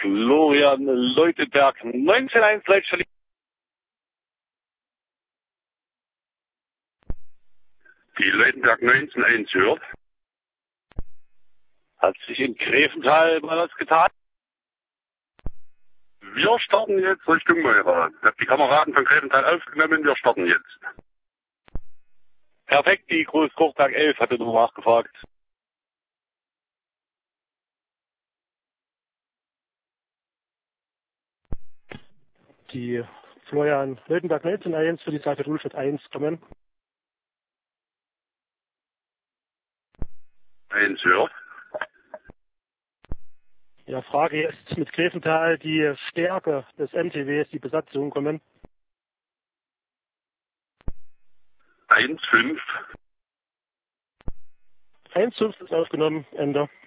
Florian Leutenberg 19-1 Leitstelle. Die Leutenberg 19-1 hört. Hat sich in Greventhal mal was getan? Wir starten jetzt Richtung Meurer. Ich habe die Kameraden von Greventhal aufgenommen, wir starten jetzt. Perfekt, die Großkochtag 11 hatte nur nachgefragt. Die Florian Leutenberg 19-1 für die Seite Rudolstadt 1 kommen. 1 hört. Ja, Frage jetzt mit Greventhal die Stärke des MTWs, die Besatzung kommen. 1,5. 1,5 ist aufgenommen, Ende.